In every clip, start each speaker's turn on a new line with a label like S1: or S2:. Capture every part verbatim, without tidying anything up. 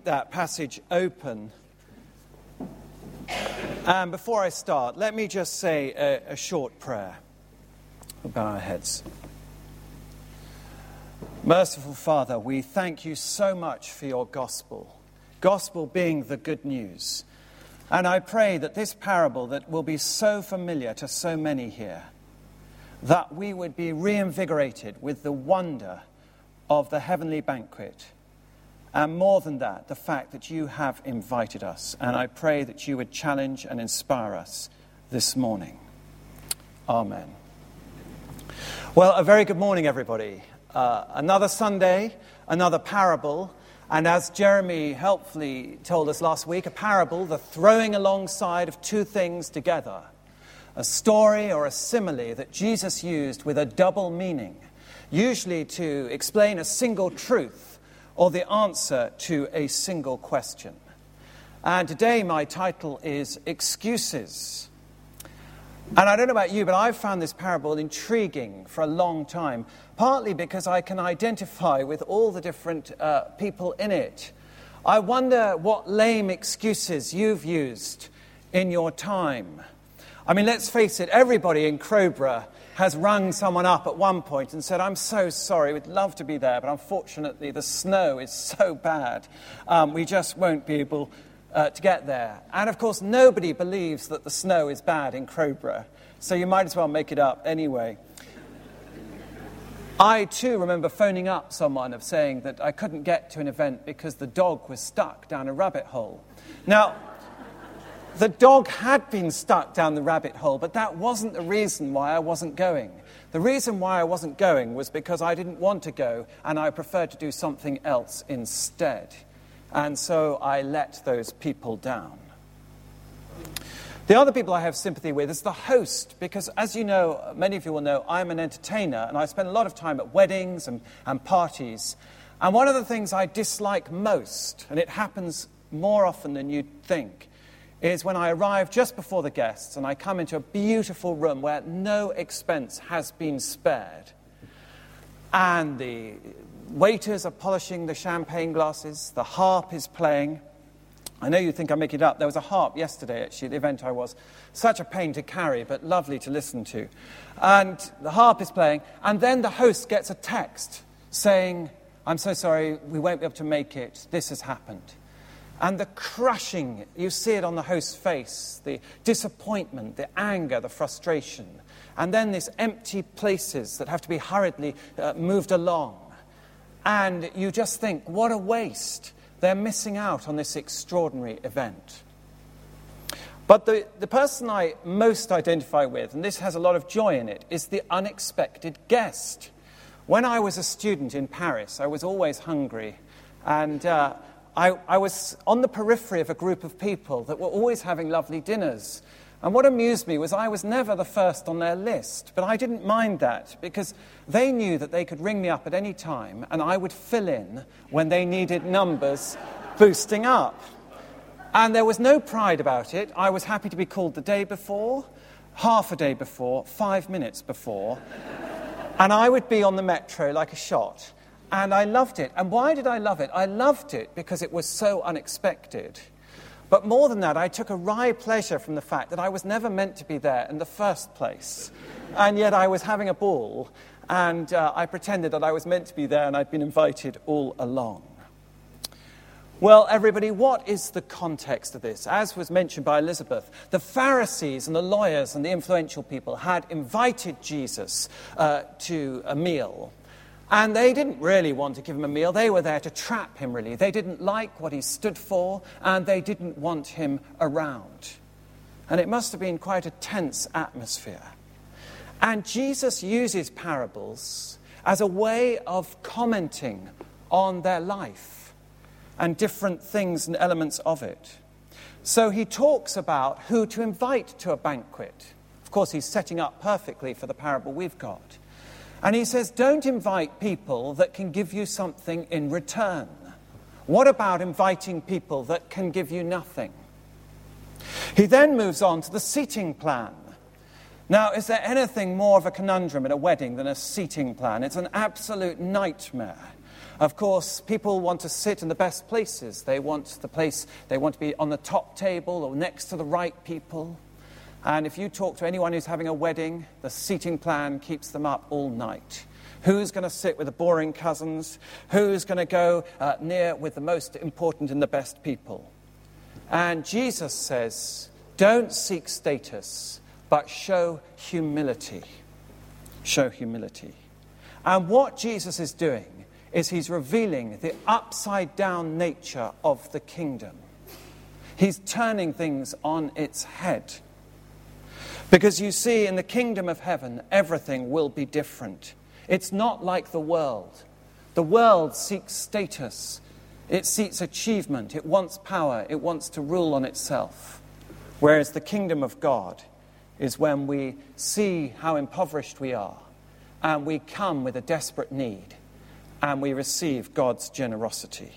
S1: that passage open. And before I start, let me just say a, a short prayer. We'll bow our heads. Merciful Father, we thank you so much for your gospel. Gospel being the good news. And I pray that this parable that will be so familiar to so many here, that we would be reinvigorated with the wonder of the heavenly banquet. And more than that, the fact that you have invited us. And I pray that you would challenge and inspire us this morning. Amen. Well, a very good morning, everybody. Uh, another Sunday, another parable. And as Jeremy helpfully told us last week, a parable, the throwing alongside of two things together. A story or a simile that Jesus used with a double meaning, usually to explain a single truth or the answer to a single question. And today my title is Excuses. And I don't know about you, but I've found this parable intriguing for a long time, partly because I can identify with all the different uh, people in it. I wonder what lame excuses you've used in your time. I mean, let's face it, everybody in Crowborough has rung someone up at one point and said, I'm so sorry, we'd love to be there, but unfortunately the snow is so bad, um, we just won't be able uh, to get there. And of course, nobody believes that the snow is bad in Crowborough, so you might as well make it up anyway. I too remember phoning up someone of saying that I couldn't get to an event because the dog was stuck down a rabbit hole. Now, the dog had been stuck down the rabbit hole, but that wasn't the reason why I wasn't going. The reason why I wasn't going was because I didn't want to go, and I preferred to do something else instead. And so I let those people down. The other people I have sympathy with is the host, because as you know, many of you will know, I'm an entertainer, and I spend a lot of time at weddings and, and parties. And one of the things I dislike most, and it happens more often than you'd think, is when I arrive just before the guests and I come into a beautiful room where no expense has been spared. And the waiters are polishing the champagne glasses, the harp is playing. I know you think I'm making it up. There was a harp yesterday, actually, at the event I was. Such a pain to carry, but lovely to listen to. And the harp is playing, and then the host gets a text saying, I'm so sorry, we won't be able to make it, this has happened. And the crushing, you see it on the host's face, the disappointment, the anger, the frustration. And then these empty places that have to be hurriedly uh, moved along. And you just think, what a waste. They're missing out on this extraordinary event. But the, the person I most identify with, and this has a lot of joy in it, is the unexpected guest. When I was a student in Paris, I was always hungry. And Uh, I, I was on the periphery of a group of people that were always having lovely dinners. And what amused me was I was never the first on their list. But I didn't mind that because they knew that they could ring me up at any time and I would fill in when they needed numbers boosting up. And there was no pride about it. I was happy to be called the day before, half a day before, five minutes before. And I would be on the metro like a shot. And I loved it. And why did I love it? I loved it because it was so unexpected. But more than that, I took a wry pleasure from the fact that I was never meant to be there in the first place. And yet I was having a ball, and uh, I pretended that I was meant to be there and I'd been invited all along. Well, everybody, what is the context of this? As was mentioned by Elizabeth, the Pharisees and the lawyers and the influential people had invited Jesus uh, to a meal. And they didn't really want to give him a meal. They were there to trap him, really. They didn't like what he stood for, and they didn't want him around. And it must have been quite a tense atmosphere. And Jesus uses parables as a way of commenting on their life and different things and elements of it. So he talks about who to invite to a banquet. Of course, he's setting up perfectly for the parable we've got. And he says, don't invite people that can give you something in return. What about inviting people that can give you nothing? He then moves on to the seating plan. Now, is there anything more of a conundrum at a wedding than a seating plan? It's an absolute nightmare. Of course, people want to sit in the best places. They want the place, they want to be on the top table or next to the right people. And if you talk to anyone who's having a wedding, the seating plan keeps them up all night. Who's going to sit with the boring cousins? Who's going to go uh, near with the most important and the best people? And Jesus says, don't seek status, but show humility. Show humility. And what Jesus is doing is he's revealing the upside-down nature of the kingdom. He's turning things on its head. Because you see, in the kingdom of heaven, everything will be different. It's not like the world. The world seeks status. It seeks achievement. It wants power. It wants to rule on itself. Whereas the kingdom of God is when we see how impoverished we are, and we come with a desperate need, and we receive God's generosity.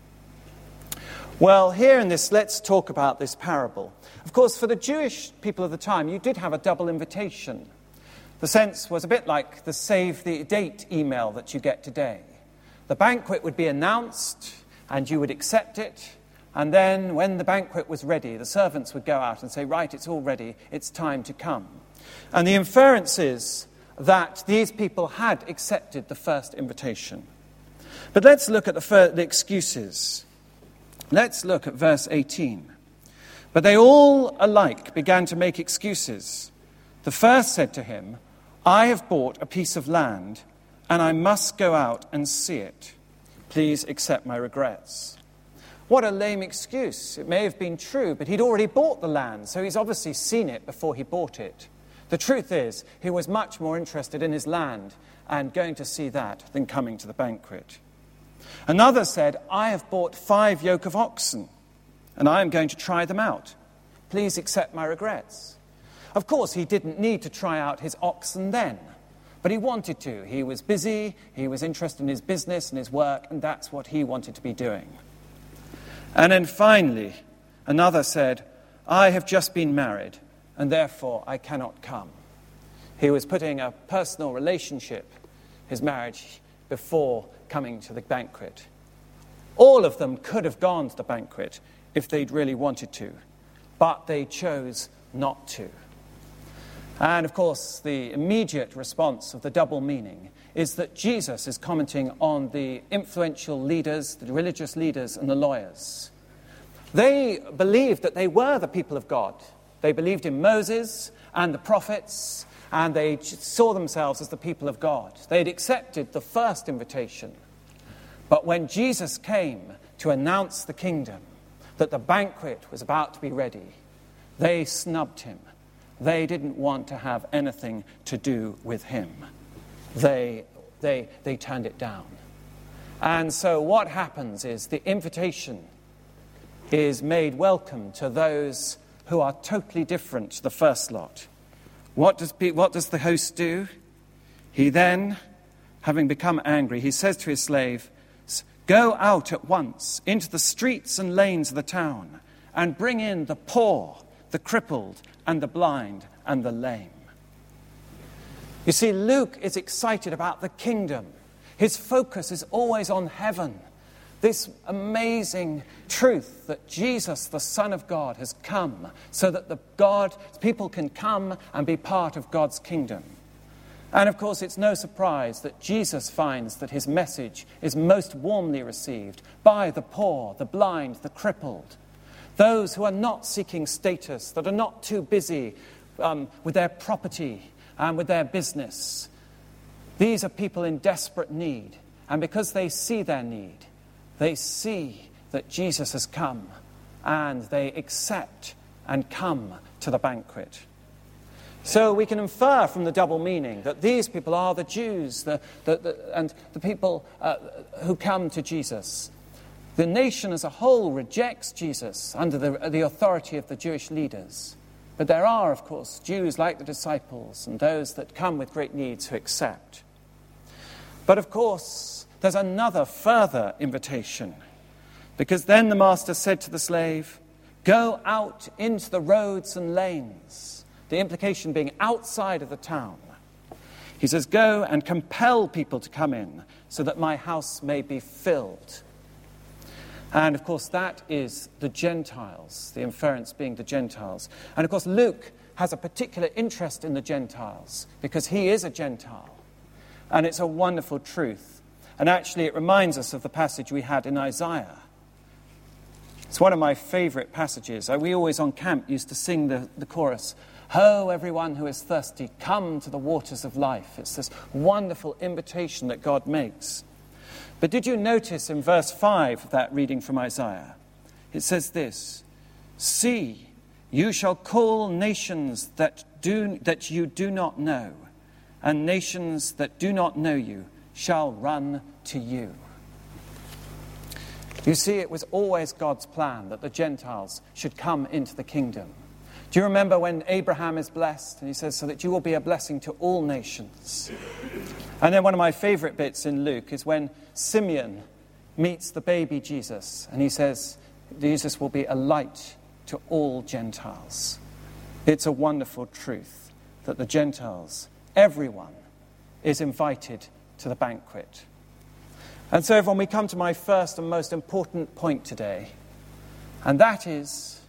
S1: Well, here in this, let's talk about this parable. Of course, for the Jewish people of the time, you did have a double invitation. The sense was a bit like the save the date email that you get today. The banquet would be announced, and you would accept it, and then when the banquet was ready, the servants would go out and say, right, it's all ready, it's time to come. And the inference is that these people had accepted the first invitation. But let's look at the, fir- the excuses. Let's look at verse eighteen. But they all alike began to make excuses. The first said to him, I have bought a piece of land, and I must go out and see it. Please accept my regrets. What a lame excuse. It may have been true, but he'd already bought the land, so he's obviously seen it before he bought it. The truth is, he was much more interested in his land and going to see that than coming to the banquet. Another said, I have bought five yoke of oxen, and I am going to try them out. Please accept my regrets. Of course, he didn't need to try out his oxen then, but he wanted to. He was busy, he was interested in his business and his work, and that's what he wanted to be doing. And then finally, another said, I have just been married, and therefore I cannot come. He was putting a personal relationship, his marriage, before coming to the banquet. All of them could have gone to the banquet if they'd really wanted to, but they chose not to. And of course, the immediate response of the double meaning is that Jesus is commenting on the influential leaders, the religious leaders and the lawyers. They believed that they were the people of God. They believed in Moses and the prophets, and they saw themselves as the people of God. They had accepted the first invitation. But when Jesus came to announce the kingdom, that the banquet was about to be ready, they snubbed him. They didn't want to have anything to do with him. They, they, they turned it down. And so what happens is the invitation is made welcome to those who are totally different to the first lot. What does, what does the host do? He then, having become angry, he says to his slave, go out at once into the streets and lanes of the town and bring in the poor, the crippled, and the blind, and the lame. You see, Luke is excited about the kingdom. His focus is always on heaven. This amazing truth that Jesus, the Son of God, has come so that the God, people can come and be part of God's kingdom. And of course, it's no surprise that Jesus finds that his message is most warmly received by the poor, the blind, the crippled, those who are not seeking status, that are not too busy um, with their property and with their business. These are people in desperate need. And because they see their need, they see that Jesus has come, and they accept and come to the banquet. So we can infer from the double meaning that these people are the Jews the, the, the, and the people uh, who come to Jesus. The nation as a whole rejects Jesus under the, the authority of the Jewish leaders. But there are, of course, Jews like the disciples and those that come with great needs who accept. But of course, there's another further invitation. Because then the master said to the slave, go out into the roads and lanes. The implication being outside of the town. He says, go and compel people to come in, so that my house may be filled. And of course, that is the Gentiles, the inference being the Gentiles. And of course, Luke has a particular interest in the Gentiles because he is a Gentile. And it's a wonderful truth. And actually, it reminds us of the passage we had in Isaiah. It's one of my favorite passages. We always on camp used to sing the, the chorus, "Ho, everyone who is thirsty, come to the waters of life." It's this wonderful invitation that God makes. But did you notice in verse five of that reading from Isaiah? It says this, "See, you shall call nations that do that you do not know, and nations that do not know you shall run to you." You see, it was always God's plan that the Gentiles should come into the kingdom. Do you remember when Abraham is blessed? And he says, so that you will be a blessing to all nations. And then one of my favorite bits in Luke is when Simeon meets the baby Jesus. And he says, Jesus will be a light to all Gentiles. It's a wonderful truth that the Gentiles, everyone, is invited to the banquet. And so when we come to my first and most important point today, and that is,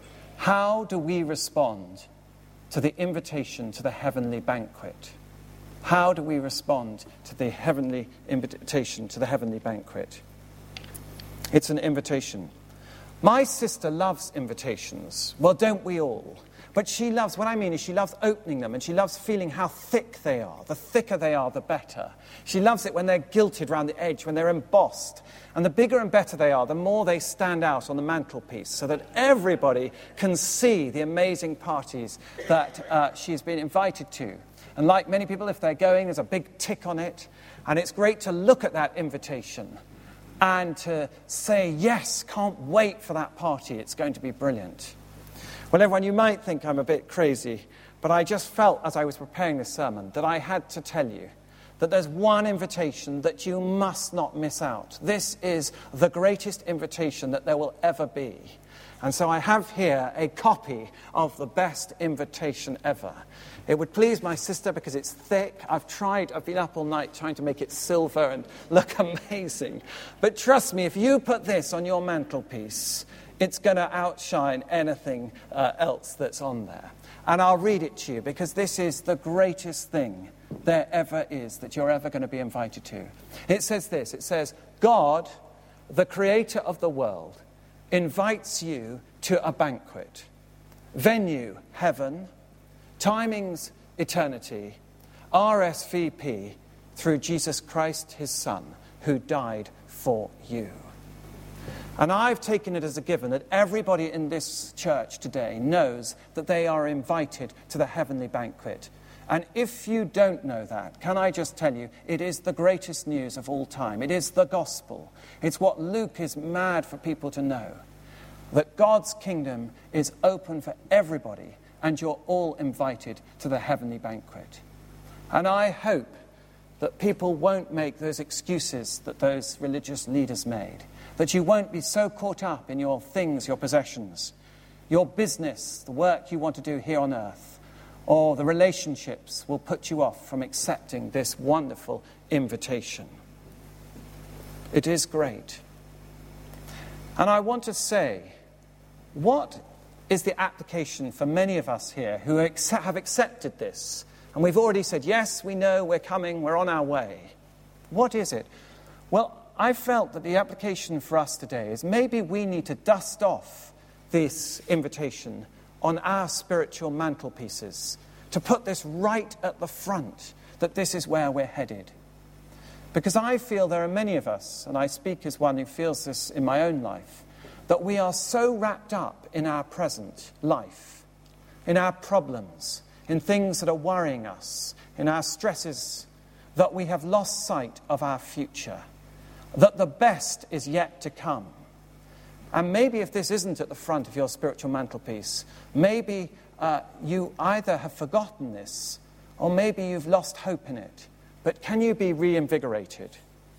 S1: how do we respond to the invitation to the heavenly banquet? How do we respond to the heavenly invitation to the heavenly banquet? It's an invitation. My sister loves invitations. Well, don't we all? But she loves, what I mean is she loves opening them, and she loves feeling how thick they are. The thicker they are, the better. She loves it when they're gilded around the edge, when they're embossed. And the bigger and better they are, the more they stand out on the mantelpiece, so that everybody can see the amazing parties that uh, she's been invited to. And like many people, if they're going, there's a big tick on it. And it's great to look at that invitation and to say, yes, can't wait for that party. It's going to be brilliant. Well, everyone, you might think I'm a bit crazy, but I just felt as I was preparing this sermon that I had to tell you that there's one invitation that you must not miss out. This is the greatest invitation that there will ever be. And so I have here a copy of the best invitation ever. It would please my sister because it's thick. I've tried, I've been up all night trying to make it silver and look amazing. But trust me, if you put this on your mantelpiece, it's going to outshine anything uh, else that's on there. And I'll read it to you because this is the greatest thing there ever is that you're ever going to be invited to. It says this, it says, God, the creator of the world, invites you to a banquet. Venue, heaven. Timings, eternity. R S V P, through Jesus Christ, his Son, who died for you. And I've taken it as a given that everybody in this church today knows that they are invited to the heavenly banquet. And if you don't know that, can I just tell you, it is the greatest news of all time. It is the gospel. It's what Luke is mad for people to know. That God's kingdom is open for everybody, and you're all invited to the heavenly banquet. And I hope that people won't make those excuses that those religious leaders made. That you won't be so caught up in your things, your possessions, your business, the work you want to do here on earth, or the relationships will put you off from accepting this wonderful invitation. It is great. And I want to say, what is the application for many of us here who accept, have accepted this? And we've already said, yes, we know, we're coming, we're on our way. What is it? Well, I felt that the application for us today is maybe we need to dust off this invitation on our spiritual mantelpieces, to put this right at the front, that this is where we're headed. Because I feel there are many of us, and I speak as one who feels this in my own life, that we are so wrapped up in our present life, in our problems, in things that are worrying us, in our stresses, that we have lost sight of our future, that the best is yet to come. And maybe if this isn't at the front of your spiritual mantelpiece, maybe uh, you either have forgotten this, or maybe you've lost hope in it. But can you be reinvigorated?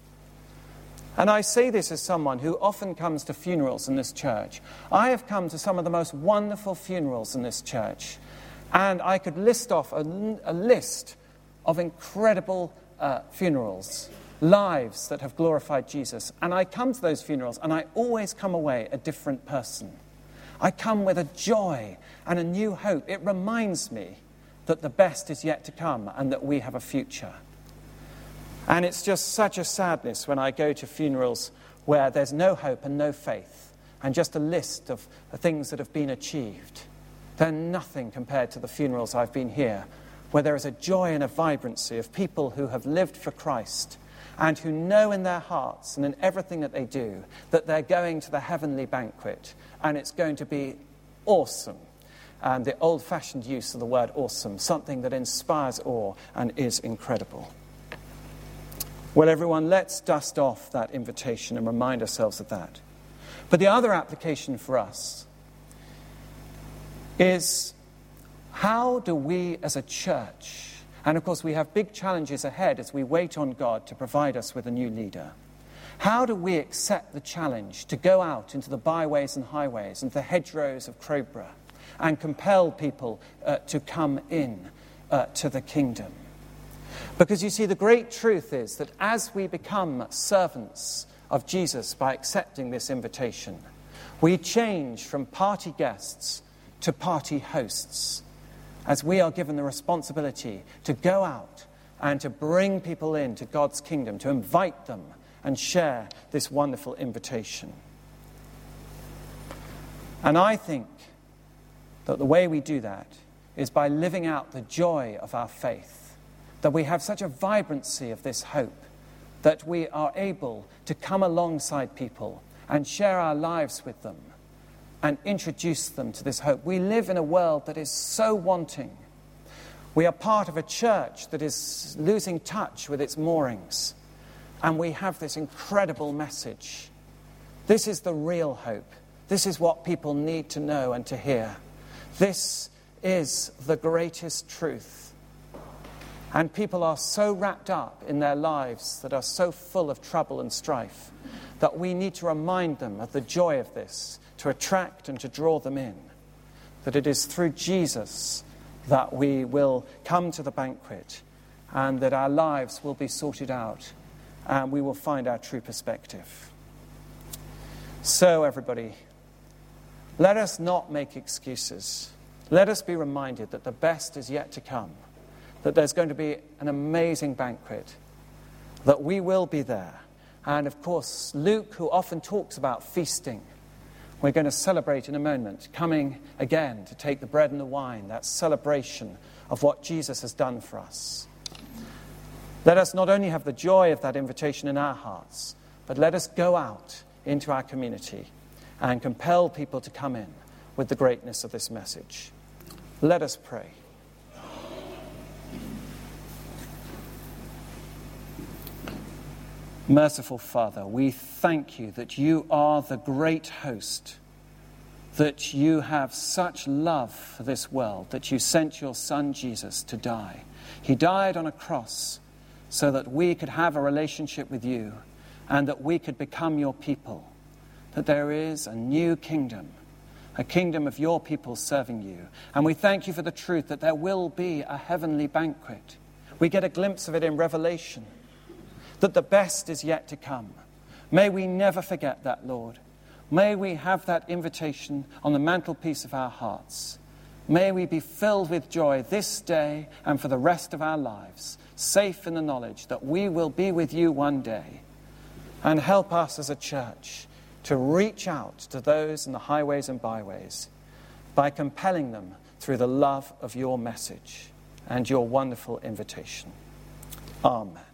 S1: And I say this as someone who often comes to funerals in this church. I have come to some of the most wonderful funerals in this church. And I could list off a, a list of incredible uh, funerals lives that have glorified Jesus. And I come to those funerals and I always come away a different person. I come with a joy and a new hope. It reminds me that the best is yet to come and that we have a future. And it's just such a sadness when I go to funerals where there's no hope and no faith and just a list of the things that have been achieved. They're nothing compared to the funerals I've been here, where there is a joy and a vibrancy of people who have lived for Christ and who know in their hearts and in everything that they do that they're going to the heavenly banquet and it's going to be awesome. And the old-fashioned use of the word awesome, something that inspires awe and is incredible. Well, everyone, let's dust off that invitation and remind ourselves of that. But the other application for us is, how do we as a church, and of course we have big challenges ahead as we wait on God to provide us with a new leader, how do we accept the challenge to go out into the byways and highways and the hedgerows of Crowborough and compel people uh, to come in uh, to the kingdom? Because you see, the great truth is that as we become servants of Jesus by accepting this invitation, we change from party guests to party hosts, as we are given the responsibility to go out and to bring people into God's kingdom, to invite them and share this wonderful invitation. And I think that the way we do that is by living out the joy of our faith, that we have such a vibrancy of this hope that we are able to come alongside people and share our lives with them and introduce them to this hope. We live in a world that is so wanting. We are part of a church that is losing touch with its moorings, and we have this incredible message. This is the real hope. This is what people need to know and to hear. This is the greatest truth. And people are so wrapped up in their lives that are so full of trouble and strife that we need to remind them of the joy of this, to attract and to draw them in. That it is through Jesus that we will come to the banquet and that our lives will be sorted out and we will find our true perspective. So, everybody, let us not make excuses. Let us be reminded that the best is yet to come, that there's going to be an amazing banquet, that we will be there. And of course, Luke, who often talks about feasting, we're going to celebrate in a moment, coming again to take the bread and the wine, that celebration of what Jesus has done for us. Let us not only have the joy of that invitation in our hearts, but let us go out into our community and compel people to come in with the greatness of this message. Let us pray. Merciful Father, we thank you that you are the great host, that you have such love for this world, that you sent your Son Jesus to die. He died on a cross so that we could have a relationship with you and that we could become your people, that there is a new kingdom, a kingdom of your people serving you. And we thank you for the truth that there will be a heavenly banquet. We get a glimpse of it in Revelation, that the best is yet to come. May we never forget that, Lord. May we have that invitation on the mantelpiece of our hearts. May we be filled with joy this day and for the rest of our lives, safe in the knowledge that we will be with you one day. And help us as a church to reach out to those in the highways and byways by compelling them through the love of your message and your wonderful invitation. Amen.